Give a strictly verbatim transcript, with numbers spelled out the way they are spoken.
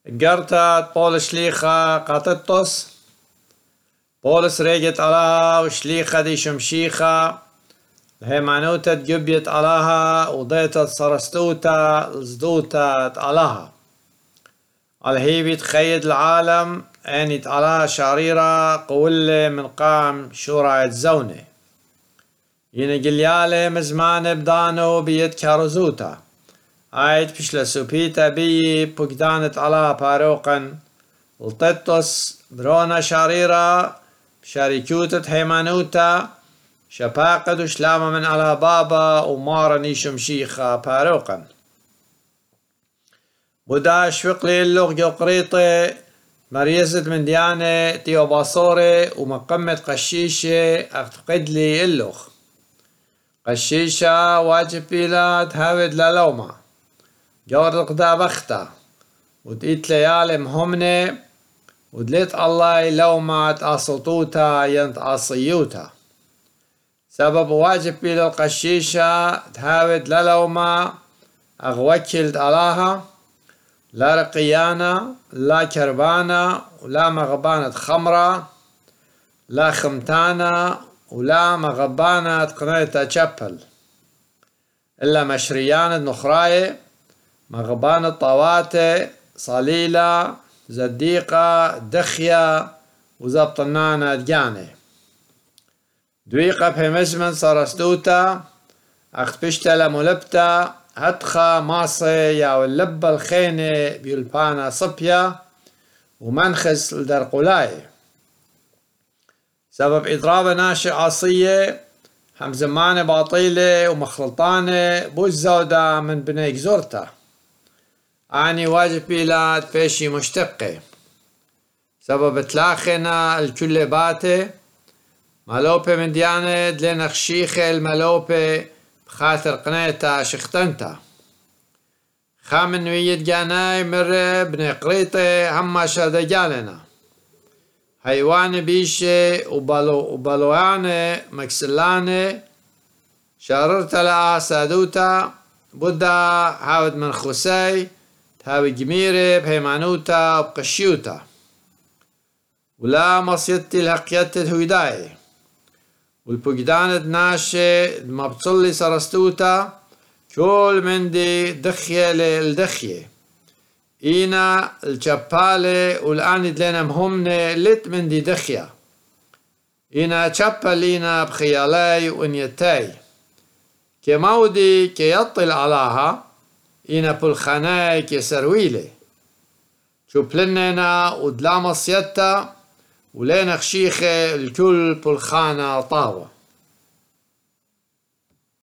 قرتا طول شليخة قاططس بولس ريجت علىها وشليخة دي شمشيخة هيمانوتا تجبيت علىها وضيتت صرستوتا زدوتا علىها الهيبي تخيد العالم عينيت علىها شعريرة قولة من قام شورا الزونة ينقليالي مزمان بدانو بيد كارزوتا عايد بشلا سوبيتا بي بقدانت على باروقا لطتس برونا شاريرا شاريكوتة هيمانوتا شباقد وشلامة من على بابا ومارا نيشم شيخة باروقا بدا شفقلي اللغ جو قريطة مريزت من ديانة تيو باصوري ومقمة قشيشة اعتقد لي اللغ قشيشة واجب بيلا تهاود للومة جورد قدا بختا ودقيت ليالي مهمنة ودليت الله لومات أصطوتا ينت أصيوتا سبب واجب بيلا القشيشة تهاود للومة أغوكلت علىها لا رقيانة لا كربانة ولا مغبانة خمرة لا خمتانة ولا مغبانة قنيتة شبل إلا مشريانة نخراية مغبانة طواتة صليلة زديقة دخية وزبطنانة دجانة دويقة بهمزمن صرستوتا اختبشتا لملبتا هتخا ماصي يا واللبة الخينة بيلبانا صبيا ومنخس لدرقولاي سبب إضراب ناشئ عصية هم زمانة باطيلة ومخلطانة بوزودة من بنيك زورتا أعني واجب بيلاد فيشي مشتقة سبب تلاخنا الكل باتة مالوبة من ديانة دلين خشيخة المالوبة بخاطر قنيتا شختنتا خامن ويد جاناي مرة بني قريطة هما شرد جالنا حيوان بيشة وبالو وبالوانة مكسلانة شاررت لها سادوتا بودا هاود من خساي تهاوي جميرة بهيمانوتا وبقشيوتا ولا مصيدتي الهقيتة الهويداي والبقدانة ناشة مبتصلي سرستوتا كل من دي دخية للدخية إينا الجبالة والآن دلنا مهمنة لت من دي دخية إينا جبالينا بخيالاي ونيتاي كمودي كيطل علىها إينا بلخاناي كسرويلي شو بلننا ودلا مصيتا ولينا خشيخة الكل بلخانة طاوة